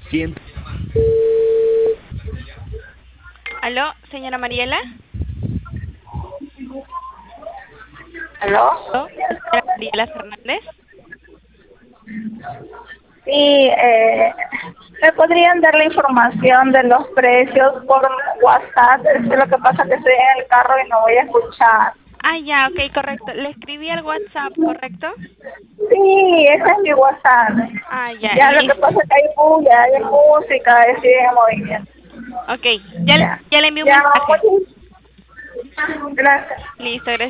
Siento. Aló, señora Mariela. ¿Aló? Aló, señora Mariela Fernández. Sí, ¿me podrían dar la información de los precios por WhatsApp? Es que lo que pasa es que estoy en el carro y no voy a escuchar. Ah, ya, ok, correcto. Le escribí al WhatsApp, ¿correcto? Sí, ese es mi WhatsApp. Ah, ya, Ya lo que listo. pasa es que hay bulla, hay música, estoy en movimiento. Ok, ya, Ya, ya le envié un ya, mensaje. muchas gracias. Listo, gracias.